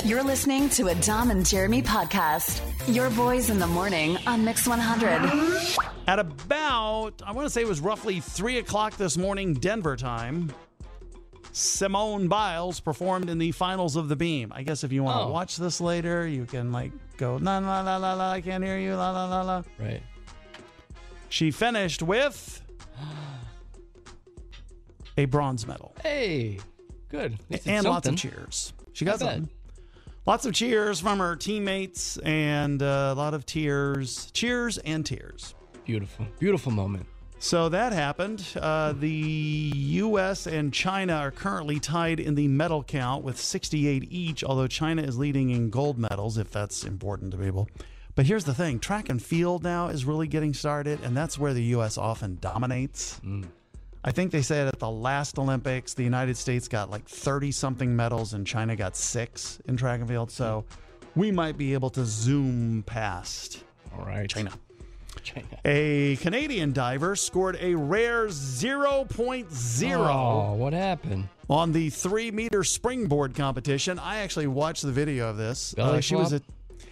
You're listening to a Dom and Jeremy podcast. Your boys in the morning on Mix 100. At about, I want to say it was roughly 3 o'clock this morning, Denver time, Simone Biles performed in the finals of the Beam. I guess if you want to watch this later, you can go, la, la, la, la, la, I can't hear you, la, la, la, la. Right. She finished with a bronze medal. Hey, good. And lots of cheers. She got something. Lots of cheers from her teammates and a lot of tears. Cheers and tears. Beautiful. Beautiful moment. So that happened. The U.S. and China are currently tied in the medal count with 68 each, although China is leading in gold medals, if that's important to people. But here's the thing. Track and field now is really getting started, and that's where the U.S. often dominates. I think they said at the last Olympics, the United States got 30-something medals and China got 6 in track and field. So we might be able to zoom past China. A Canadian diver scored a rare 0.0. Oh, what happened? On the 3-meter springboard competition. I actually watched the video of this. She was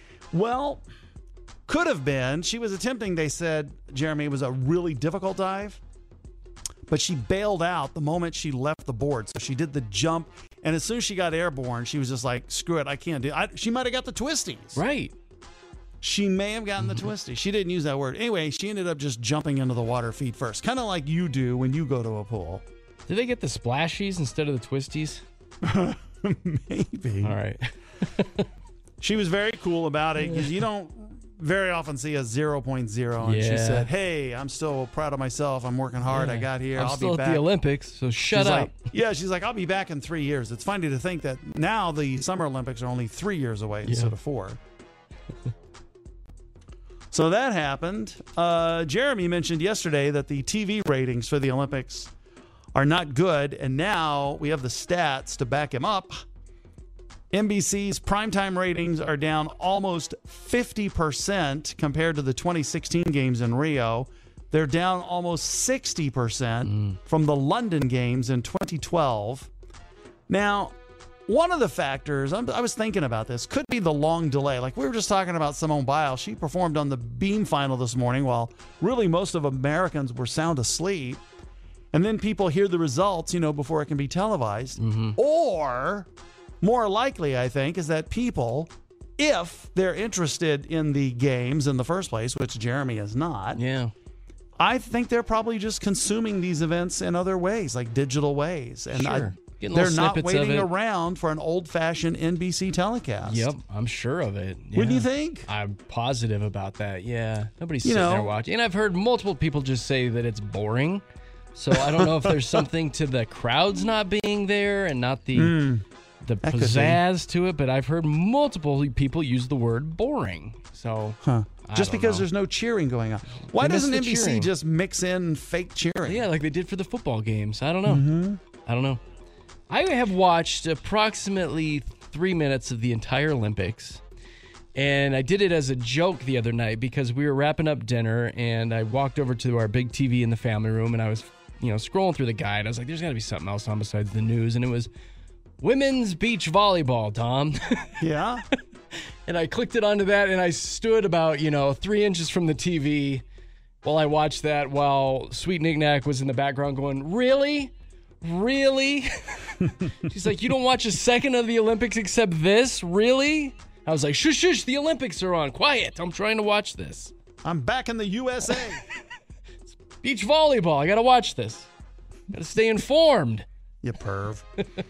could have been. She was attempting, they said, Jeremy, it was a really difficult dive. But she bailed out the moment she left the board. So she did the jump, and as soon as she got airborne, she was just like, screw it, I can't do it. She might have got the twisties. Right. She may have gotten the twisties. She didn't use that word. Anyway, she ended up just jumping into the water feet first, kind of like you do when you go to a pool. Did they get the splashies instead of the twisties? Maybe. All right. She was very cool about it because you don't very often see a 0.0. And she said, hey, I'm still proud of myself. I'm working hard. I got here. I'm I'll still be back at the Olympics, so shut up. She's like, I'll be back in 3 years. It's funny to think that now the Summer Olympics are only 3 years away instead of 4. So that happened. Jeremy mentioned yesterday that the TV ratings for the Olympics are not good, and now we have the stats to back him up. NBC's primetime ratings are down almost 50% compared to the 2016 games in Rio. They're down almost 60% from the London games in 2012. Now, one of the factors, I was thinking about this, could be the long delay. Like we were just talking about Simone Biles. She performed on the Beam final this morning while really most of Americans were sound asleep. And then people hear the results, before it can be televised. Or more likely, I think, is that people, if they're interested in the games in the first place, which Jeremy is not, I think they're probably just consuming these events in other ways, like digital ways. And they're not waiting around for an old-fashioned NBC telecast. Yep, I'm sure of it. Yeah. Wouldn't you think? I'm positive about that, yeah. Nobody's sitting there watching. And I've heard multiple people just say that it's boring. So I don't know if there's something to the crowds not being there and not the pizzazz to it, but I've heard multiple people use the word boring. So just because there's no cheering going on. Why doesn't NBC just mix in fake cheering? Yeah, like they did for the football games. I don't know. I don't know. I have watched approximately 3 minutes of the entire Olympics, and I did it as a joke the other night because we were wrapping up dinner, and I walked over to our big TV in the family room, and I was, scrolling through the guide. I was like, there's got to be something else on besides the news, and it was women's beach volleyball, Tom. Yeah? And I clicked it onto that, and I stood about, 3 inches from the TV while I watched that while Sweet Knick-Knack was in the background going, really? Really? She's like, you don't watch a second of the Olympics except this? Really? I was like, shush, shush, the Olympics are on. Quiet. I'm trying to watch this. I'm back in the USA. Beach volleyball. I got to watch this. Got to stay informed. You perv.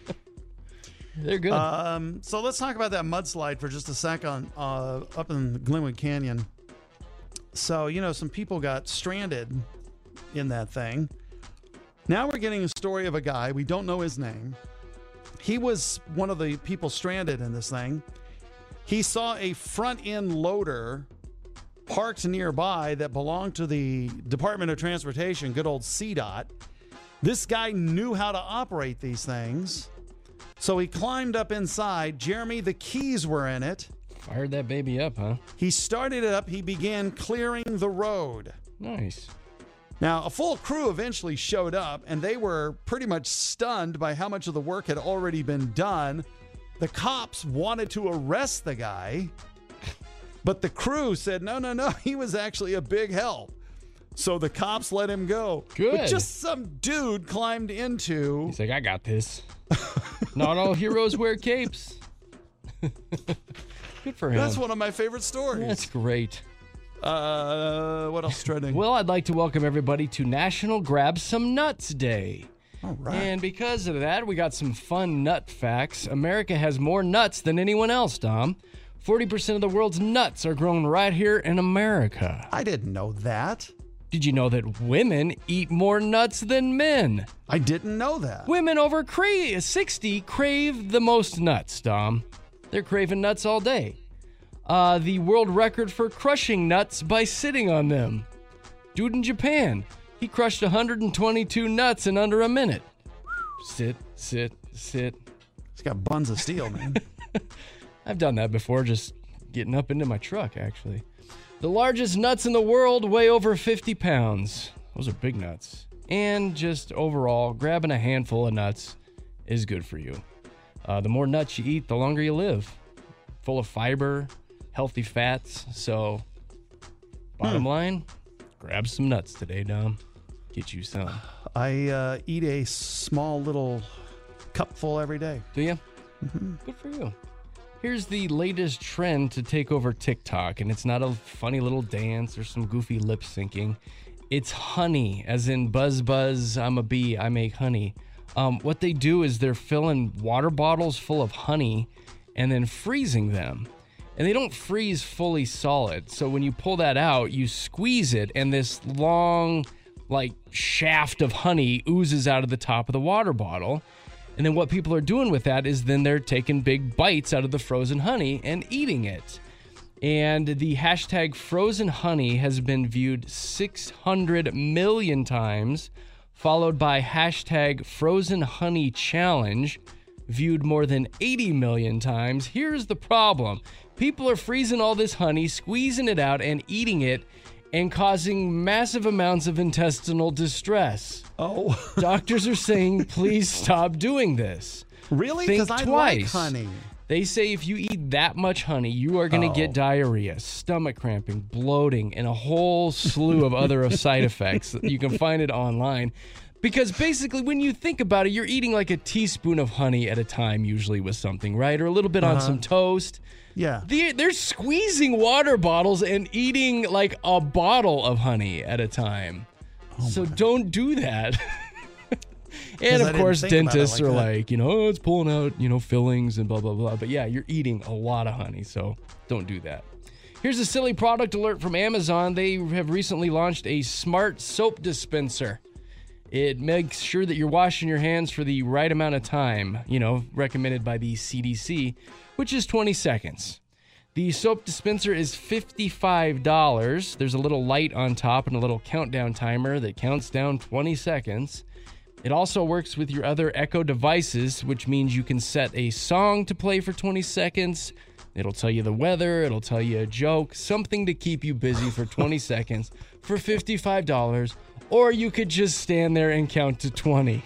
They're good. So let's talk about that mudslide for just a second up in Glenwood Canyon. So, some people got stranded in that thing. Now we're getting a story of a guy. We don't know his name. He was one of the people stranded in this thing. He saw a front-end loader parked nearby that belonged to the Department of Transportation, good old CDOT. This guy knew how to operate these things. So he climbed up inside. Jeremy, the keys were in it. Fired that baby up, huh? He started it up. He began clearing the road. Nice. Now, a full crew eventually showed up, and they were pretty much stunned by how much of the work had already been done. the cops wanted to arrest the guy, but the crew said, no, he was actually a big help. So the cops let him go. Good. But just some dude climbed into... He's like, I got this. Not all heroes wear capes. Good for him. That's one of my favorite stories. That's great. What else is trending? Well, I'd like to welcome everybody to National Grab Some Nuts Day. All right. And because of that, we got some fun nut facts. America has more nuts than anyone else, Dom. 40% of the world's nuts are grown right here in America. I didn't know that. Did you know that women eat more nuts than men? I didn't know that. Women over 60 crave the most nuts, Dom. They're craving nuts all day. The world record for crushing nuts by sitting on them. Dude in Japan, he crushed 122 nuts in under a minute. Sit. He's got buns of steel, man. I've done that before, just getting up into my truck, actually. The largest nuts in the world weigh over 50 pounds. Those are big nuts. And just overall, grabbing a handful of nuts is good for you. The more nuts you eat, the longer you live. Full of fiber, healthy fats. So, bottom line, grab some nuts today, Dom. Get you some. I eat a small little cupful every day. Do you? Mm-hmm. Good for you. Here's the latest trend to take over TikTok, and it's not a funny little dance or some goofy lip syncing. It's honey, as in buzz, buzz, I'm a bee, I make honey. What they do is they're filling water bottles full of honey and then freezing them. And they don't freeze fully solid. So when you pull that out, you squeeze it, and this long, shaft of honey oozes out of the top of the water bottle. And then what people are doing with that is then they're taking big bites out of the frozen honey and eating it. And the hashtag frozen honey has been viewed 600 million times, followed by hashtag frozen honey challenge, viewed more than 80 million times. Here's the problem. People are freezing all this honey, squeezing it out and eating it, and causing massive amounts of intestinal distress. Oh. Doctors are saying, please stop doing this. Really? Think Because I twice. like honey. They say if you eat that much honey, you are going to get diarrhea, stomach cramping, bloating, and a whole slew of other side effects. You can find it online. Because basically, when you think about it, you're eating like a teaspoon of honey at a time, usually with something, right? Or a little bit on some toast. Yeah. They're squeezing water bottles and eating like a bottle of honey at a time. So don't do that. And of course, dentists are like, it's pulling out, fillings and blah, blah, blah. But yeah, you're eating a lot of honey, so don't do that. Here's a silly product alert from Amazon. They have recently launched a smart soap dispenser. It makes sure that you're washing your hands for the right amount of time, recommended by the CDC, which is 20 seconds. The soap dispenser is $55. There's a little light on top and a little countdown timer that counts down 20 seconds. It also works with your other Echo devices, which means you can set a song to play for 20 seconds. It'll tell you the weather. It'll tell you a joke, something to keep you busy for 20 seconds for $55. Or you could just stand there and count to 20.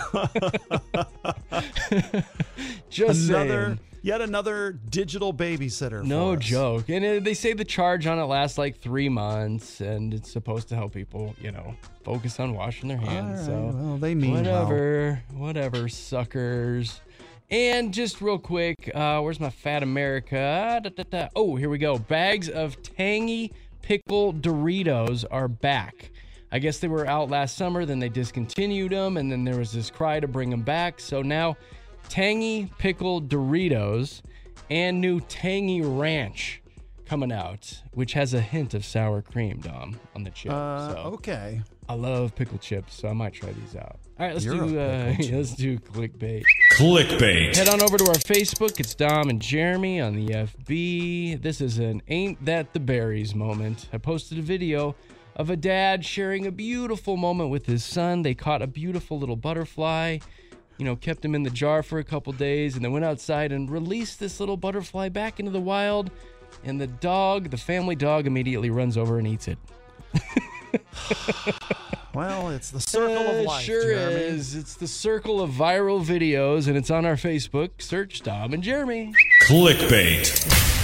Just saying. Yet another digital babysitter. No joke. And they say the charge on it lasts like 3 months, and it's supposed to help people, focus on washing their hands. All right, so well, they mean whatever, suckers. And just real quick, where's my Fat America? Oh, here we go. Bags of tangy pickle Doritos are back. I guess they were out last summer, then they discontinued them, and then there was this cry to bring them back. So now, tangy pickle Doritos and new tangy ranch coming out, which has a hint of sour cream, Dom, on the chip. Okay. I love pickle chips, so I might try these out. All right, let's do clickbait. Clickbait. Head on over to our Facebook. It's Dom and Jeremy on the FB. This is an Ain't That the Berries moment. I posted a video of a dad sharing a beautiful moment with his son. They caught a beautiful little butterfly, kept him in the jar for a couple days, and then went outside and released this little butterfly back into the wild. And the family dog, immediately runs over and eats it. Well, it's the circle of life, sure Jeremy. is. It's the circle of viral videos, and it's on our Facebook. Search Dom and Jeremy. Clickbait.